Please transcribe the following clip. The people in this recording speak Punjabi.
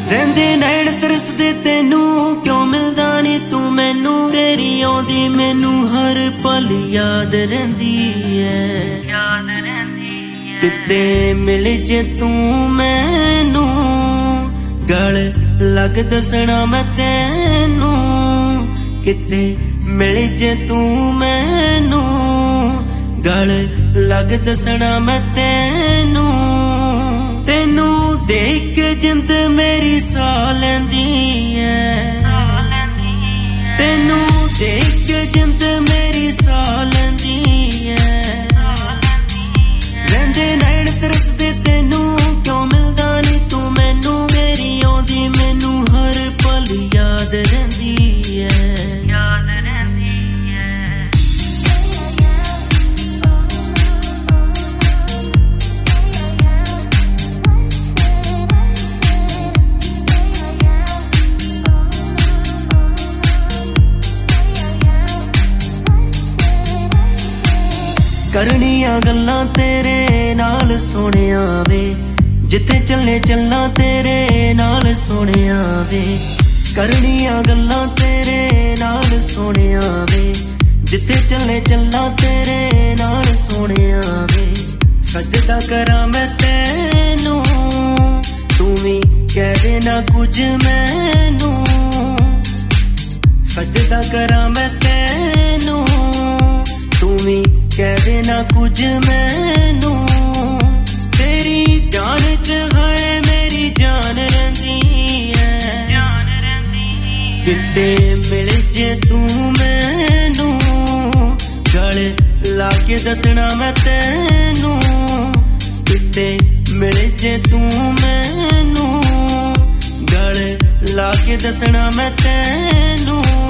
ਰਹਿੰਦੇ ਨੈਣ ਤਰਸਦੇ ਤੈਨੂੰ ਕਿਉਂ ਮਿਲਦਾ ਨੀ ਤੂੰ ਮੈਨੂੰ ਤੇਰੀ ਆਉਂਦੀ ਮੈਨੂੰ ਹਰ ਪਲ ਯਾਦ ਰਹਿੰਦੀ ਐ ਕਿਤੇ ਮਿਲ ਜੇ ਤੂੰ ਮੈਨੂੰ ਗਲ ਲੱਗ ਦੱਸਣਾ ਮੈਂ ਤੈਨੂੰ ਕਿਤੇ ਮਿਲ ਜੇ ਤੂੰ ਮੈਨੂੰ ਗਲ ਲੱਗ ਦੱਸਣਾ ਮੈਂ ਤੈਨੂੰ ਤੈਨੂੰ ਦੇਖ ਕੇ ਜਿੰਦ ਮੇਰੀ ਸਾਹ ਲੈਂਦੀ ਐ ਤੈਨੂੰ ਦੇਖ ਕੇ ਜਿੰਦ ਮੇਰੀ ਸਾਹ ਲੈਂਦੀ ਐ ਰਹਿੰਦੇ ਨੈਣ ਤਰਸਦੇ ਤੈਨੂੰ ਕਿਉਂ ਮਿਲਦਾ ਨੀ ਤੂੰ ਮੈਨੂੰ ਮੇਰੀ ਆਉਂਦੀ ਮੈਨੂੰ ਹਰ ਪਲ ਯਾਦ ਰਹਿੰਦੀ ਐ ਕਰਨੀਆਂ ਗੱਲਾਂ ਤੇਰੇ ਨਾਲ ਸੋਹਣਿਆ ਵੇ ਜਿੱਥੇ ਚੱਲੇ ਚੱਲਾਂ ਤੇਰੇ ਨਾਲ ਸੋਹਣਿਆ ਵੇ ਕਰਨੀਆਂ ਗੱਲਾਂ ਤੇਰੇ ਨਾਲ ਸੋਹਣਿਆ ਵੇ ਜਿੱਥੇ ਚੱਲੇ ਚੱਲਾਂ ਤੇਰੇ ਨਾਲ ਸੋਹਣਿਆ ਵੇ ਸਜਦਾ ਕਰਾਂ ਮੈਂ ਤੈਨੂੰ ਤੂੰ ਵੀ ਕਹਿ ਦੇ ਨਾ ਕੁਝ ਮੈਨੂੰ ਸਜਦਾ ਕਰਾਂ ਮੈਂ ਤੈਨੂੰ ਤੂੰ ਵੀ ਕਹਿ ਦੇ ਨਾ ਕੁਝ ਮੈਨੂੰ ਤੇਰੀ ਜਾਨ ਚ ਹੈ ਮੇਰੀ ਜਾਨ ਰਹਿੰਦੀ ਐ ਕਿਤੇ ਮਿਲ ਜੇ ਤੂੰ ਮੈਨੂੰ ਗਲ ਲਾ ਕੇ ਦੱਸਣਾ ਮੈਂ ਤੈਨੂੰ ਕਿਤੇ ਮਿਲ ਜੇ ਤੂੰ ਮੈਨੂੰ ਗਲ ਲਾ ਕੇ ਦੱਸਣਾ ਮੈਂ ਤੈਨੂੰ